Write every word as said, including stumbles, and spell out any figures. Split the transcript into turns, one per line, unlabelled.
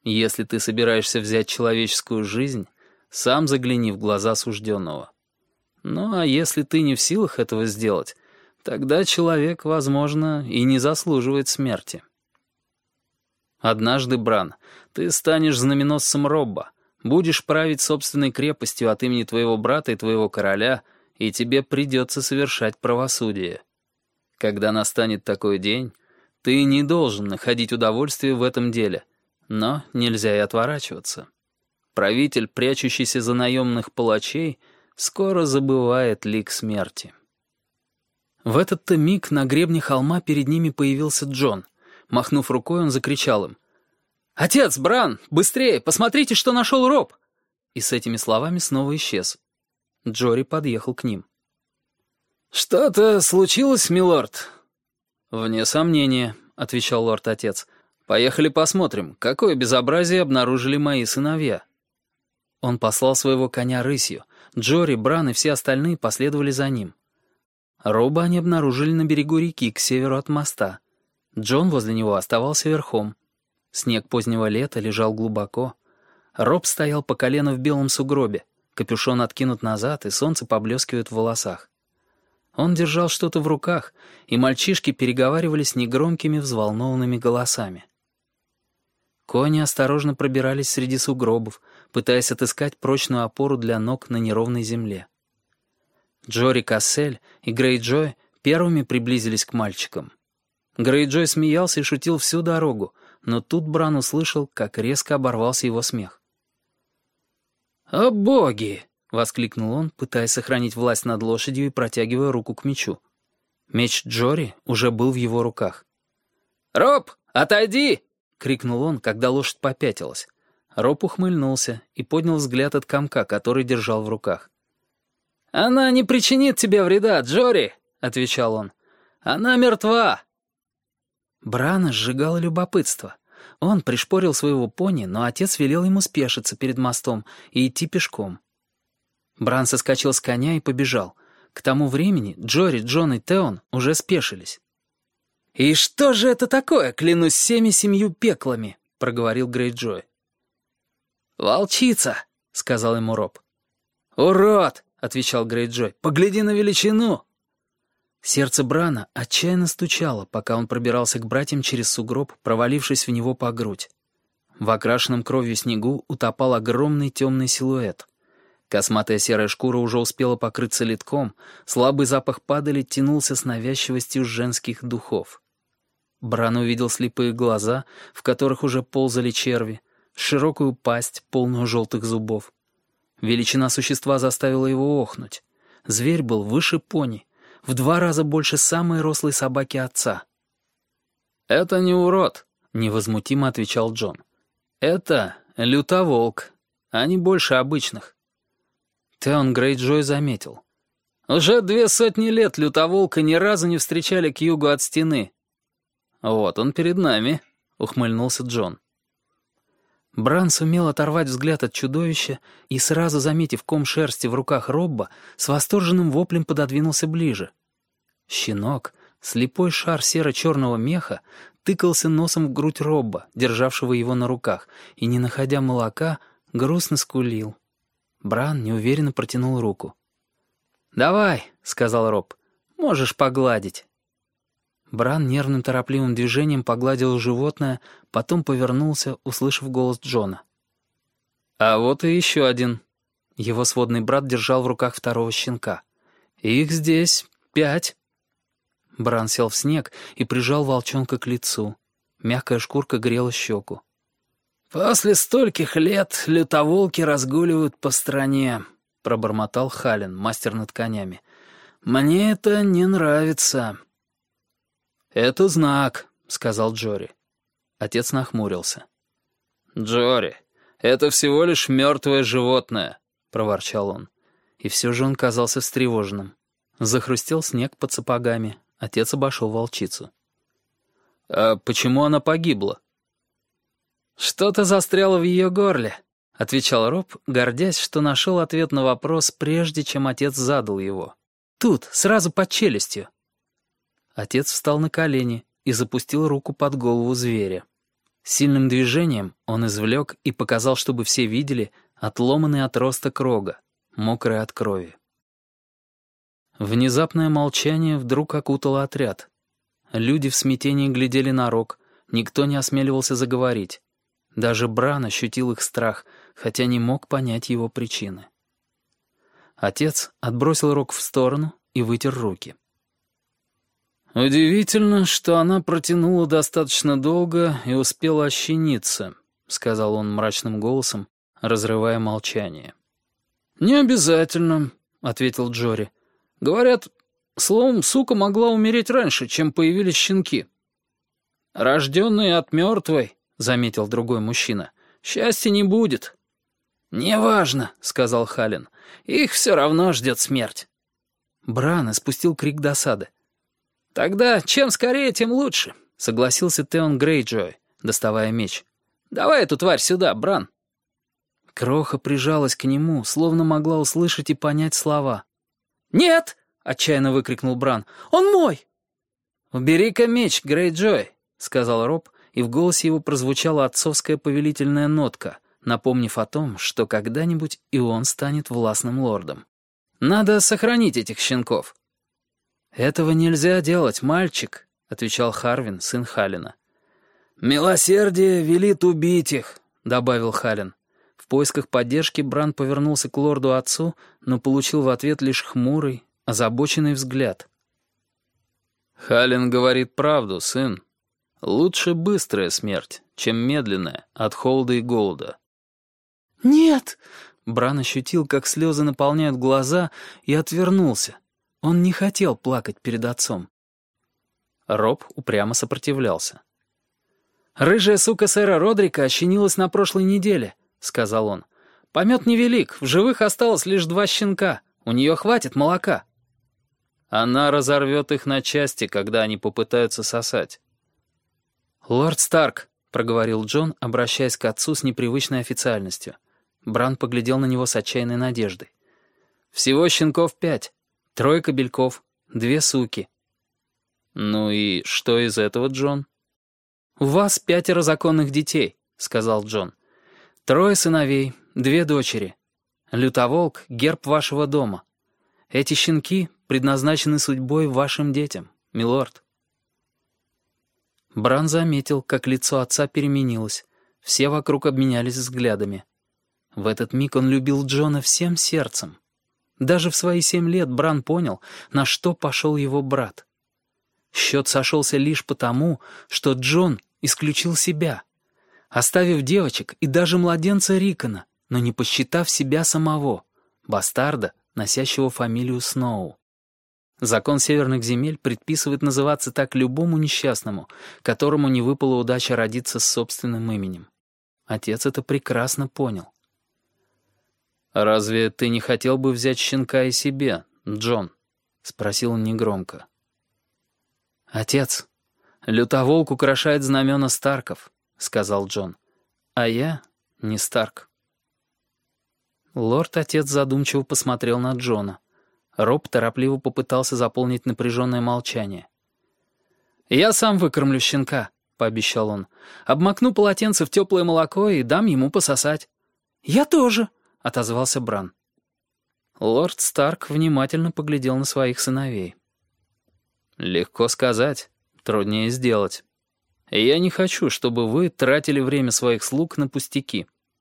Если ты собираешься взять человеческую жизнь, сам загляни в глаза сужденного. Ну а если ты не в силах этого сделать, тогда человек, возможно, и не заслуживает смерти. Однажды, Бран, ты станешь знаменосцем Робба, будешь править собственной крепостью от имени твоего брата и твоего короля, и тебе придется совершать правосудие. Когда настанет такой день, ты не должен находить удовольствие в этом деле, но нельзя и отворачиваться. Правитель, прячущийся за наемных палачей, скоро забывает лик смерти. В этот-то миг на гребне холма перед ними появился Джон. Махнув рукой, он закричал им: «Отец, Бран, быстрее, посмотрите, что нашел Роб!» И с этими словами снова исчез. Джори подъехал к ним. «Что-то случилось, милорд?» «Вне сомнения», — отвечал лорд-отец. «Поехали посмотрим, какое безобразие обнаружили мои сыновья». Он послал своего коня рысью. Джори, Бран и все остальные последовали за ним. Роба они обнаружили на берегу реки, к северу от моста. Джон возле него оставался верхом. Снег позднего лета лежал глубоко. Роб стоял по колено в белом сугробе. Капюшон откинут назад, и солнце поблескивает в волосах. Он держал что-то в руках, и мальчишки переговаривались негромкими, взволнованными голосами. Кони осторожно пробирались среди сугробов, пытаясь отыскать прочную опору для ног на неровной земле. Джори Кассель и Грейджой первыми приблизились к мальчикам. Грейджой смеялся и шутил всю дорогу, но тут Бран услышал, как резко оборвался его смех. «О боги!» — воскликнул он, пытаясь сохранить власть над лошадью и протягивая руку к мечу. Меч Джори уже был в его руках. «Роб, отойди!» — крикнул он, когда лошадь попятилась. Роб ухмыльнулся и поднял взгляд от комка, который держал в руках. «Она не причинит тебе вреда, Джори!» — отвечал он. «Она мертва!» Брана сжигало любопытство. Он пришпорил своего пони, но отец велел ему спешиться перед мостом и идти пешком. Бран соскочил с коня и побежал. К тому времени Джори, Джон и Теон уже спешились. «И что же это такое, клянусь всеми семью пеклами?» — проговорил Грейджой. «Волчица», — сказал ему Роб. «Урод!» — отвечал Грейджой. «Погляди на величину!» Сердце Брана отчаянно стучало, пока он пробирался к братьям через сугроб, провалившись в него по грудь. В окрашенном кровью снегу утопал огромный темный силуэт. Косматая серая шкура уже успела покрыться литком, слабый запах падали тянулся с навязчивостью женских духов. Бран увидел слепые глаза, в которых уже ползали черви, широкую пасть, полную желтых зубов. Величина существа заставила его охнуть. Зверь был выше пони, в два раза больше самой рослой собаки отца. «Это не урод», — невозмутимо отвечал Джон. «Это лютоволк, а не больше обычных». Теон Грейджой заметил. «Уже две сотни лет лютоволка ни разу не встречали к югу от стены». «Вот он перед нами», — ухмыльнулся Джон. Бран сумел оторвать взгляд от чудовища и, сразу заметив ком шерсти в руках Робба, с восторженным воплем пододвинулся ближе. Щенок, слепой шар серо-черного меха, тыкался носом в грудь Робба, державшего его на руках, и, не находя молока, грустно скулил. Бран неуверенно протянул руку. «Давай», — сказал Роб, — «можешь погладить». Бран нервным торопливым движением погладил животное, потом повернулся, услышав голос Джона. «А вот и еще один». Его сводный брат держал в руках второго щенка. «Их здесь пять». Бран сел в снег и прижал волчонка к лицу. Мягкая шкурка грела щеку. «После стольких лет лютоволки разгуливают по стране», — пробормотал Хален, мастер над конями. «Мне это не нравится». «Это знак», — сказал Джори. Отец нахмурился. «Джори, это всего лишь мертвое животное», — проворчал он. И все же он казался встревоженным. Захрустел снег под сапогами. Отец обошел волчицу. «А почему она погибла?» «Что-то застряло в ее горле», — отвечал Роб, гордясь, что нашел ответ на вопрос, прежде чем отец задал его. «Тут, сразу под челюстью». Отец встал на колени и запустил руку под голову зверя. Сильным движением он извлек и показал, чтобы все видели, отломанный отросток рога, мокрый от крови. Внезапное молчание вдруг окутало отряд. Люди в смятении глядели на рог, никто не осмеливался заговорить. Даже Бран ощутил их страх, хотя не мог понять его причины. Отец отбросил рог в сторону и вытер руки. «Удивительно, что она протянула достаточно долго и успела ощениться», — сказал он мрачным голосом, разрывая молчание. «Не обязательно», — ответил Джори. «Говорят, словом, сука могла умереть раньше, чем появились щенки». «Рожденные от мертвой», — заметил другой мужчина, — «счастья не будет». «Неважно», — сказал Хален, — «их все равно ждет смерть». Бран испустил крик досады. «Тогда чем скорее, тем лучше», — согласился Теон Грейджой, доставая меч. «Давай эту тварь сюда, Бран». Кроха прижалась к нему, словно могла услышать и понять слова. «Нет!» — отчаянно выкрикнул Бран. «Он мой!» «Убери-ка меч, Грейджой», — сказал Роб, и в голосе его прозвучала отцовская повелительная нотка, напомнив о том, что когда-нибудь и он станет властным лордом. «Надо сохранить этих щенков». «Этого нельзя делать, мальчик», — отвечал Харвин, сын Халена. «Милосердие велит убить их», — добавил Хален. В поисках поддержки Бран повернулся к лорду-отцу, но получил в ответ лишь хмурый, озабоченный взгляд. «Хален говорит правду, сын. Лучше быстрая смерть, чем медленная, от холода и голода». «Нет!» — Бран ощутил, как слезы наполняют глаза, и отвернулся. Он не хотел плакать перед отцом. Роб упрямо сопротивлялся. «Рыжая сука сэра Родрика ощенилась на прошлой неделе», — сказал он. «Помет невелик, в живых осталось лишь два щенка, у нее хватит молока». «Она разорвет их на части, когда они попытаются сосать». «Лорд Старк», — проговорил Джон, обращаясь к отцу с непривычной официальностью. Бран поглядел на него с отчаянной надеждой. «Всего щенков пять. Трое кобельков, две суки». «Ну и что из этого, Джон?» «У вас пятеро законных детей», — сказал Джон. «Трое сыновей, две дочери. Лютоволк — герб вашего дома. Эти щенки предназначены судьбой вашим детям, милорд». Бран заметил, как лицо отца переменилось. Все вокруг обменялись взглядами. В этот миг он любил Джона всем сердцем. Даже в свои семь лет Бран понял, на что пошел его брат. Счет сошелся лишь потому, что Джон исключил себя, оставив девочек и даже младенца Рикона, но не посчитав себя самого, бастарда, носящего фамилию Сноу. Закон северных земель предписывает называться так любому несчастному, которому не выпала удача родиться с собственным именем. Отец это прекрасно понял. «Разве ты не хотел бы взять щенка и себе, Джон?» — спросил он негромко. «Отец, лютоволк украшает знамена Старков», — сказал Джон. «А я не Старк». Лорд-отец задумчиво посмотрел на Джона. Роб торопливо попытался заполнить напряженное молчание. «Я сам выкормлю щенка», — пообещал он. «Обмакну полотенце в теплое молоко и дам ему пососать». «Я тоже», — отозвался Бран. Лорд Старк внимательно поглядел на своих сыновей. «Легко сказать, труднее сделать. Я не хочу, чтобы вы тратили время своих слуг на пустяки».